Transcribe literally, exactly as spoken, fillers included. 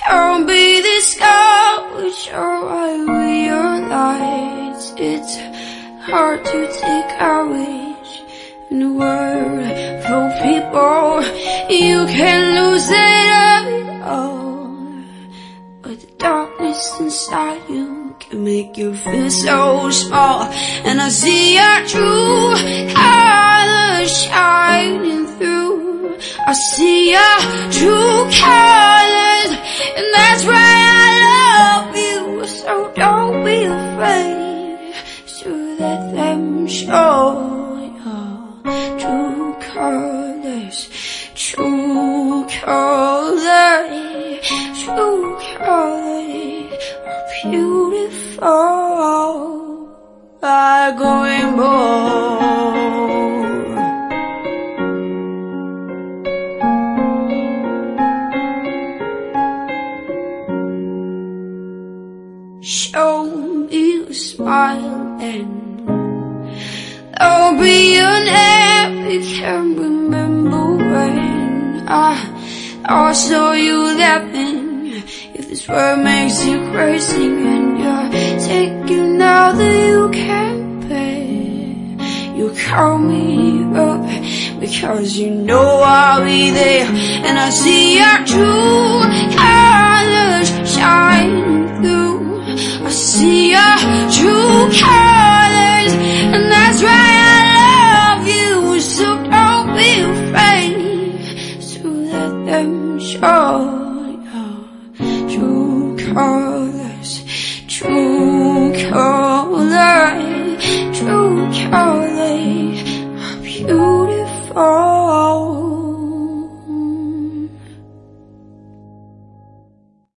Don't be discouraged, or I realize it's hard to take courage in a world full of people. You can lose it all, but the darkness inside you can make you feel so small. And I see your true colors shining through. I see your true colors, and that's why I love you. So don't be afraid to let them show your true colors. True colors, true colors are beautiful like a rainbow. Show me a smile and I'll be your name. You can remember when I, I saw you laughing. If this world makes you crazy and you're taking all that you can pay, you call me up because you know I'll be there. And I see your true colors shining through. I see your true colors, and that's why I love you. So don't be afraid to let them show your true colors.